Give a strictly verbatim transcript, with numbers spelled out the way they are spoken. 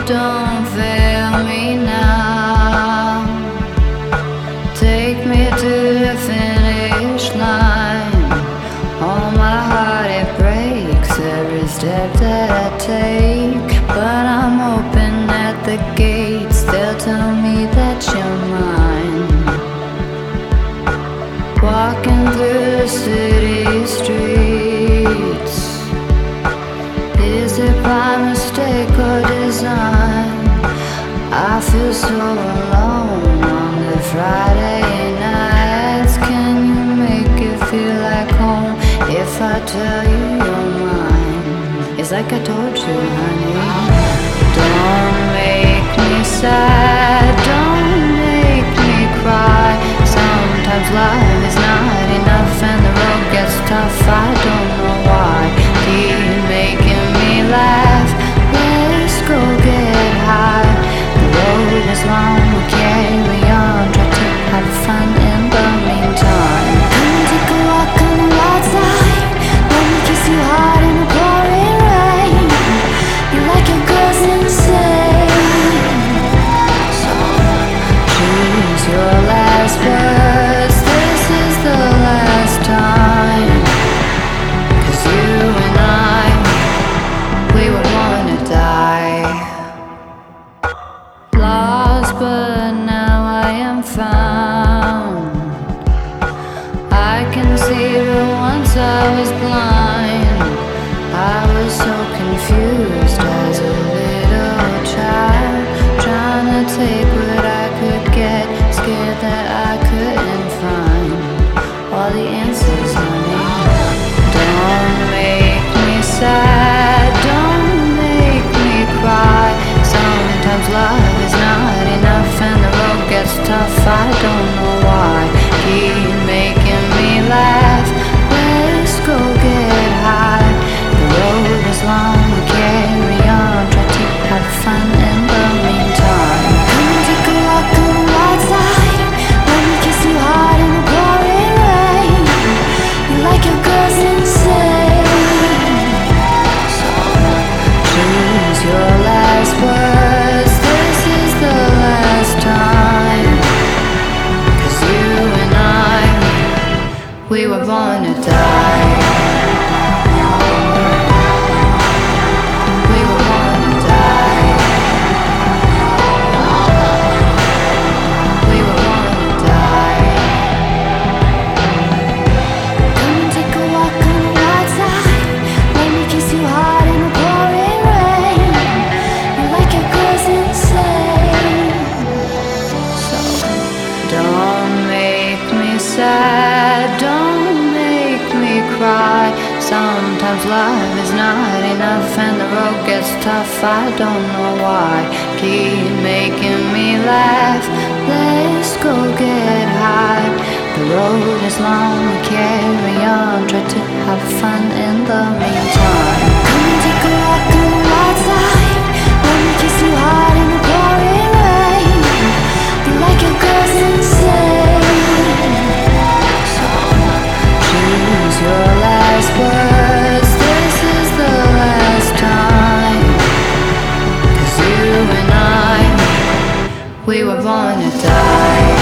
don't fail me now. Take me to the finish line. Oh, my heart, it breaks every step that I take. But I'm open at the gates, they'll tell me that you're mine. Walking through the city streets, is it by mistake or design? I feel so alone on the Friday nights. Can you make it feel like home if I tell you you're mine? It's like I told you, honey. Don't make me sad, don't make me cry. Sometimes love is not enough and the road gets tough. I don't know why. Keep making me laugh. Let's go get high. The road is long, we'll carry on. Try to have fun in the meantime. Come and take a walk on the wild side. Let me kiss you hard in the pouring rain. You like your girls insane, so choose your last words. This is the last time. 'Cause you and I, we were born to die. Lost, but now I am found. I can see, but once I was blind. I was so confused as a little child, trying to take what I could get, scared that I couldn't find all the answers, honey. Don't make me sad, don't make me cry. Sometimes love is not enough and the road gets tough. I don't know why. Keep making me laugh. Let's go get high. The road is long, we carry on. Try to have fun in the meantime. Come and take a walk on the wild side. Let me kiss you hard in the pouring rain. You like your girls insane, so choose your last words. This is the last time. 'Cause you and I, we were born to die. We were born to die. We were born to die. Come and take a walk on the wild side. Let me kiss you hard in the pouring rain. You like your girls insane, so don't make me sad, don't make me cry. Sometimes love is not enough and the road gets tough. I don't know why. Keep making me laugh. Let's go get high. The road is long, we carry on. Try to have fun in the meantime. Come and take a walk on the wild side. Let me kiss you hard in the pouring rain. You like your girls insane, so choose your last words. This is the last time. 'Cause you and I, we were born to die.